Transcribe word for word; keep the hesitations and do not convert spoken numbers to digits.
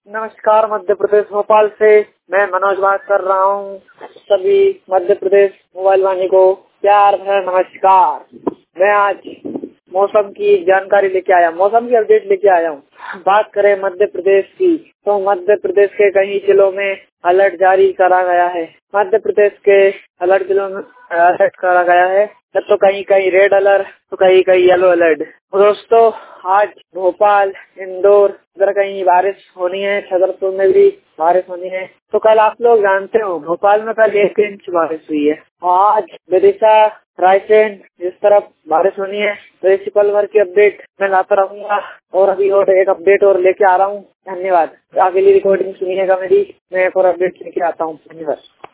नमस्कार, मध्य प्रदेश भोपाल से मैं मनोज बात कर रहा हूँ। सभी मध्य प्रदेश मोबाइल वाणी को प्यार भरा नमस्कार। मैं आज मौसम की जानकारी लेके आया, मौसम की अपडेट लेके आया हूँ। बात करें मध्य प्रदेश की, तो मध्य प्रदेश के कई जिलों में अलर्ट जारी करा गया है। मध्य प्रदेश के अलर्ट जिलों में अलर्ट करा गया है, तो कहीं कहीं रेड अलर्ट, तो कहीं कहीं येलो अलर्ट। दोस्तों, आज भोपाल, इंदौर इधर कहीं बारिश होनी है, छतरपुर में भी बारिश होनी है। तो कल आप लोग जानते हो भोपाल में कल एक इंच बारिश हुई है। आज विदिशा, रायसेन इस तरफ बारिश होनी है। तो इसी पल भर की अपडेट मैं लाता रहूंगा और अभी और एक अपडेट और लेके आ रहा हूँ। धन्यवाद। अगली रिकॉर्डिंग सुनिएगा मेरी, मैं एक और अपडेट लेके आता हूँ। धन्यवाद।